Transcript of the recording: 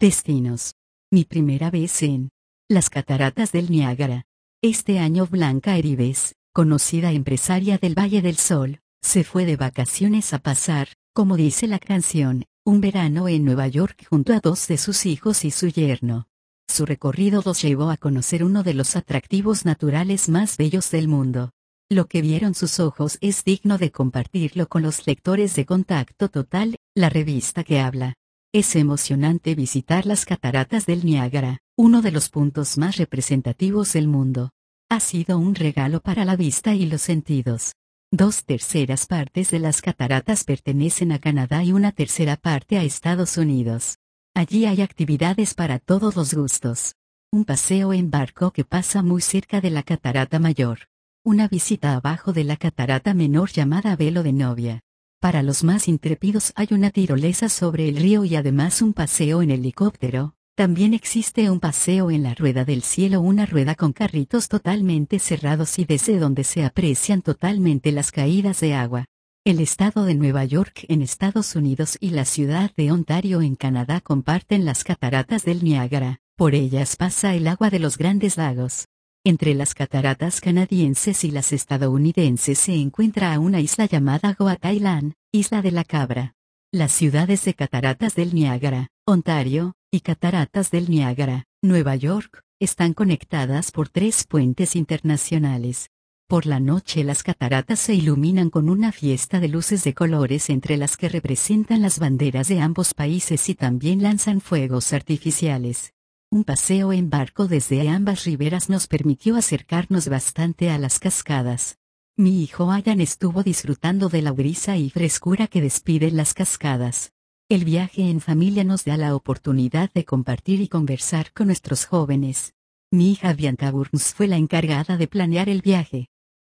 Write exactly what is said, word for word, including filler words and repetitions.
Destinos. Mi primera vez en las Cataratas del Niágara. Este año Blanca Heribes, conocida empresaria del Valle del Sol, se fue de vacaciones a pasar, como dice la canción, un verano en Nueva York junto a dos de sus hijos y su yerno. Su recorrido los llevó a conocer uno de los atractivos naturales más bellos del mundo. Lo que vieron sus ojos es digno de compartirlo con los lectores de Contacto Total, la revista que habla. Es emocionante visitar las Cataratas del Niágara, uno de los puntos más representativos del mundo. Ha sido un regalo para la vista y los sentidos. Dos terceras partes de las cataratas pertenecen a Canadá y una tercera parte a Estados Unidos. Allí hay actividades para todos los gustos. Un paseo en barco que pasa muy cerca de la Catarata Mayor. Una visita abajo de la Catarata Menor llamada Velo de Novia. Para los más intrépidos hay una tirolesa sobre el río y además un paseo en helicóptero. También existe un paseo en la Rueda del Cielo, una rueda con carritos totalmente cerrados y desde donde se aprecian totalmente las caídas de agua. El estado de Nueva York en Estados Unidos y la ciudad de Ontario en Canadá comparten las Cataratas del Niágara. Por ellas pasa el agua de los Grandes Lagos. Entre las cataratas canadienses y las estadounidenses se encuentra una isla llamada Goat Island, Isla de la Cabra. Las ciudades de Cataratas del Niágara, Ontario, y Cataratas del Niágara, Nueva York, están conectadas por tres puentes internacionales. Por la noche las cataratas se iluminan con una fiesta de luces de colores entre las que representan las banderas de ambos países y también lanzan fuegos artificiales. Un paseo en barco desde ambas riberas nos permitió acercarnos bastante a las cascadas. Mi hijo Ayan estuvo disfrutando de la brisa y frescura que despiden las cascadas. El viaje en familia nos da la oportunidad de compartir y conversar con nuestros jóvenes. Mi hija Bianca Burns fue la encargada de planear el viaje.